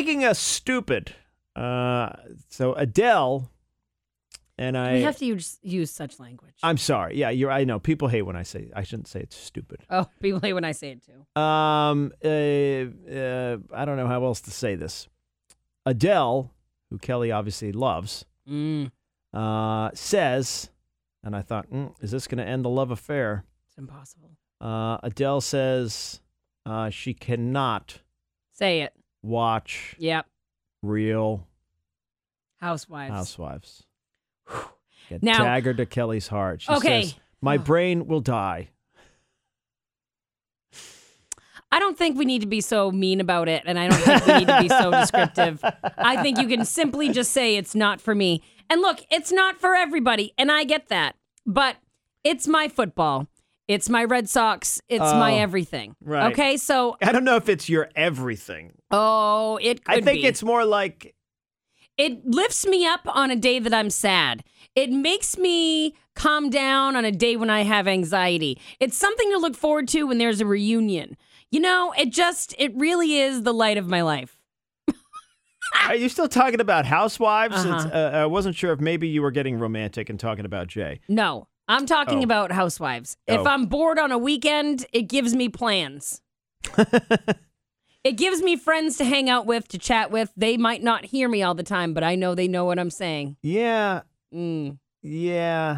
Speaking of stupid, so Adele and I... We have to use such language. I'm sorry. Yeah, I know. People hate when I shouldn't say it's stupid. Oh, people hate when I say it too. I don't know how else to say this. Adele, who Kelly obviously loves, says, and I thought, is this going to end the love affair? It's impossible. Adele says she cannot say it. Watch Real Housewives. Get Now, dagger to Kelly's heart. She says, my brain will die. I don't think we need to be so mean about it, and I don't think we need to be so descriptive. I think you can simply just say it's not for me. And look, it's not for everybody, and I get that. But it's my football. It's my Red Sox. It's my everything. Right. Okay, so... I don't know if it's your everything. Oh, it could be. I think it's more like... It lifts me up on a day that I'm sad. It makes me calm down on a day when I have anxiety. It's something to look forward to when there's a reunion. You know, it really is the light of my life. Are you still talking about Housewives? I wasn't sure if maybe you were getting romantic and talking about Jay. No, I'm talking about Housewives. If I'm bored on a weekend, it gives me plans. It gives me friends to hang out with, to chat with. They might not hear me all the time, but I know they know what I'm saying. Yeah. Yeah.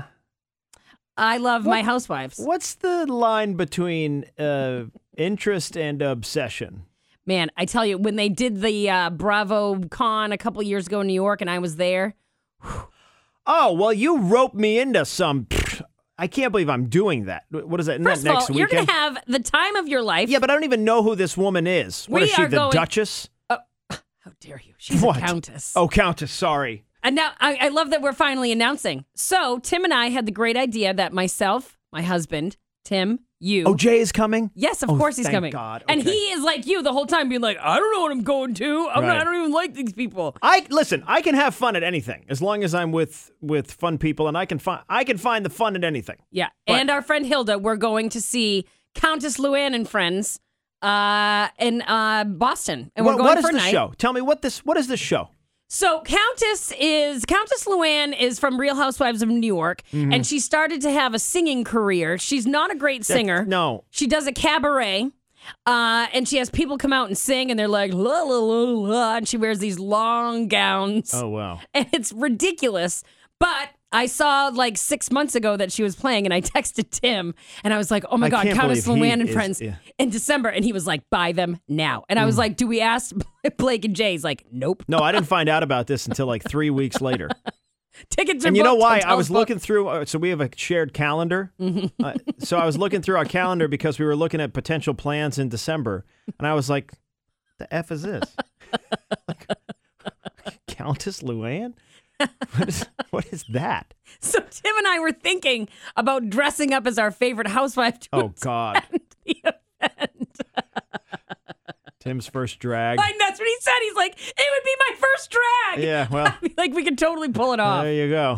I love my Housewives. What's the line between interest and obsession? Man, I tell you, when they did the Bravo Con a couple years ago in New York and I was there. Oh, well, you roped me into some... I can't believe I'm doing that. What is that? First of all, you're going to have the time of your life. Yeah, but I don't even know who this woman is. What is she, the Duchess? How dare you? She's a countess. Oh, countess, sorry. And now I love that we're finally announcing. So Tim and I had the great idea that myself, my husband, Tim, you. Oh, Jay is coming? Yes, of course he's coming. God. Okay. And he is like you the whole time being like, I don't know what I'm going to. I don't even like these people. Listen, I can have fun at anything as long as I'm with fun people, and I can find the fun at anything. Yeah. And our friend Hilda, we're going to see Countess Luann and Friends in Boston. And we're going for a night. What is the show? Tell me what is this show? So Countess Luann is from Real Housewives of New York, and she started to have a singing career. She's not a great singer. No. She does a cabaret, and she has people come out and sing, and they're like, la, la, la, la, and she wears these long gowns. Oh, wow. And it's ridiculous. But I saw like 6 months ago that she was playing, and I texted Tim, and I was like, oh my God, Countess Luann and Friends in December. And he was like, buy them now. And I was like, do we ask Blake and Jay? He's like, nope. No, I didn't find out about this until like 3 weeks later. Tickets are And you know booked, why? I hotels was looking through, so we have a shared calendar. So I was looking through our calendar because we were looking at potential plans in December. And I was like, the F is this? Countess Luann? What is that? So Tim and I were thinking about dressing up as our favorite housewife to God. the event. Tim's first drag. Like, that's what he said. He's like, it would be my first drag. Yeah, well. Like, we could totally pull it off. There you go.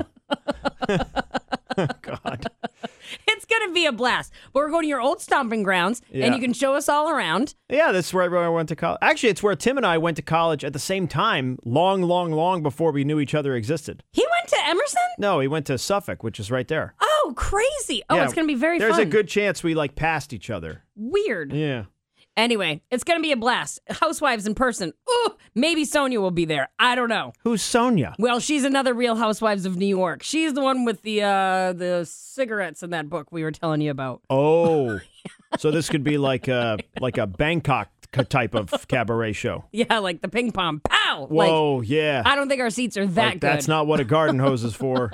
God. It's going to be a blast. But we're going to your old stomping grounds, and you can show us all around. Yeah, that's where I went to college. Actually, it's where Tim and I went to college at the same time, long before we knew each other existed. He went to Emerson? No, he went to Suffolk, which is right there. Oh, crazy. Oh, it's going to be very fun. There's a good chance we, passed each other. Weird. Yeah. Anyway, it's going to be a blast. Housewives in person. Ooh, maybe Sonia will be there. I don't know. Who's Sonia? Well, she's another Real Housewives of New York. She's the one with the cigarettes in that book we were telling you about. Oh, so this could be like a Bangkok type of cabaret show. Yeah, like the ping pong. Pow! Whoa, yeah. I don't think our seats are that good. That's not what a garden hose is for.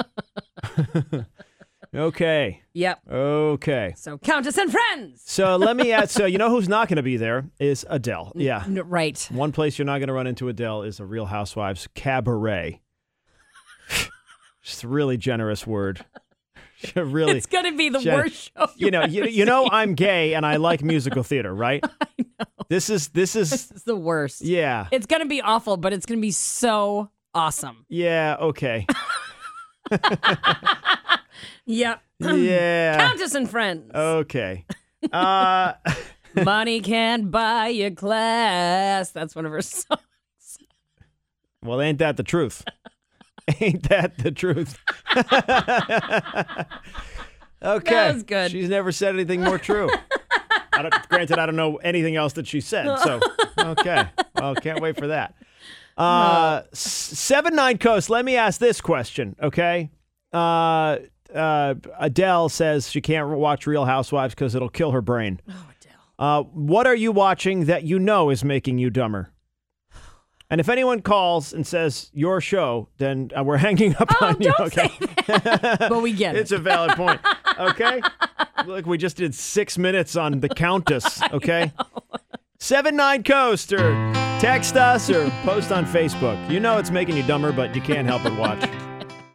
Okay. Yep. Okay. So Countess and Friends. So let me ask. So you know who's not going to be there is Adele. Yeah. Right. One place you're not going to run into Adele is a Real Housewives cabaret. Just a really generous word. Really. It's going to be the worst show. You know, I'm gay and I like musical theater, right? I know. This is the worst. Yeah. It's going to be awful, but it's going to be so awesome. Yeah. Okay. Yep. Yeah. Countess and Friends. Okay. Money can't buy you class. That's one of her songs. Well, ain't that the truth? Ain't that the truth? Okay. That was good. She's never said anything more true. Granted, I don't know anything else that she said. So, okay. Well, can't wait for that. 7-9 Coast, let me ask this question, okay? Adele says she can't watch Real Housewives because it'll kill her brain. Oh, Adele. What are you watching that you know is making you dumber? And if anyone calls and says your show, then we're hanging up on you. Don't Okay, say that. But we get it. it's a valid point. Okay, look, we just did 6 minutes on the Countess. Okay, 7-9 Coast, or text us or post on Facebook. You know it's making you dumber, but you can't help but watch.